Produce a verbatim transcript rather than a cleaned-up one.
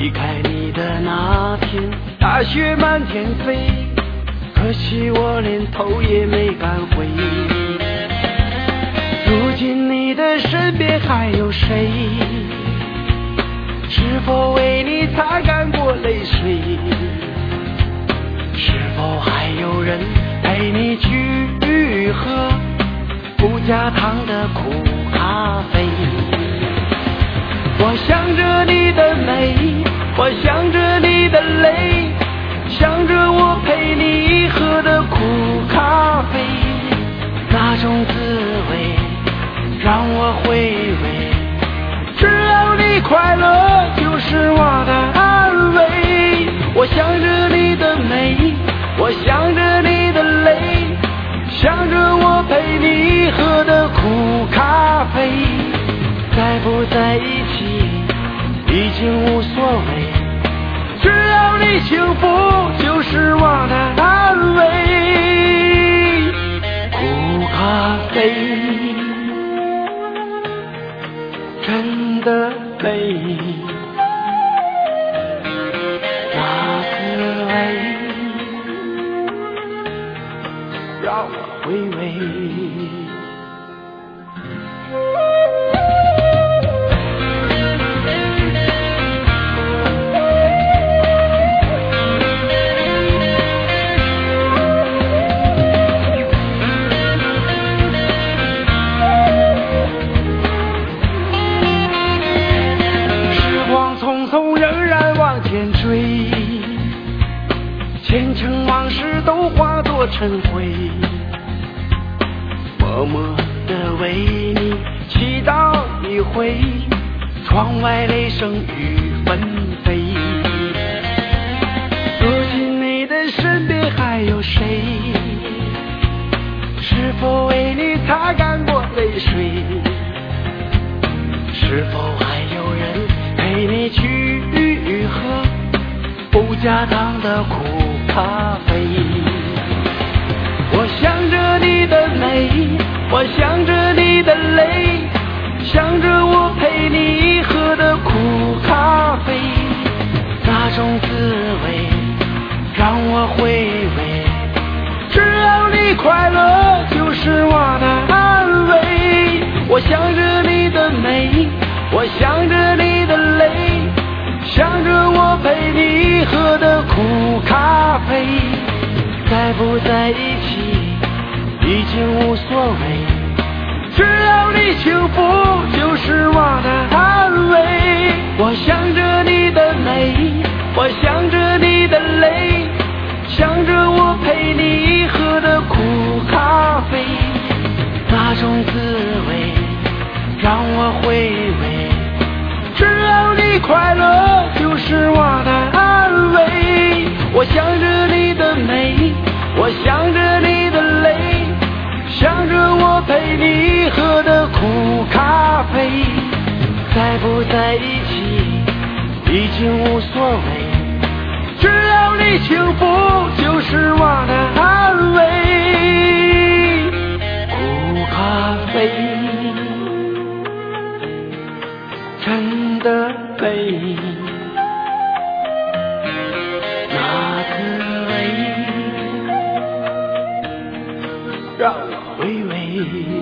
离开你的那天，大雪满天飞，可惜我连头也没敢回。如今你的身边还有谁？是否为你擦干过泪水？是否还有人陪你去喝不加糖的苦咖啡？我想着你的美，我想着你的泪，想着我陪你喝的苦咖啡，那种滋味让我回味，只要你快乐就是我的安慰。我想着你的美，我想着你的泪，想着我陪你喝的苦咖啡，在不在一起已经无所谓，只要你幸福就是我的安慰。苦咖啡真的美，那滋味让我回味。前尘往事都化作尘灰，默默地为你祈祷一回，窗外雷声雨纷飞。如今你的身边还有谁？是否为你擦干过泪水？是否还有人陪你去喝不加糖的苦咖啡？我想着你的美，我想着你的泪，想着我陪你喝的苦咖啡，那种滋味让我回味，只要你快乐就是我的安慰。我想着你的美，我想着你的泪，想着我陪你喝的苦咖啡，在不在一起已经无所谓，只要你幸福就是我的安慰。我想着你的美，我想着你的泪，想着我陪你喝的苦咖啡，那种滋味让我回味，只要你快乐就是我的安慰。我想着你的美，我想着你的泪，想着我陪你喝的苦咖啡，在不在一起已经无所谓，只要你幸福就是我的安慰。苦咖啡真的美，那滋味让我回味。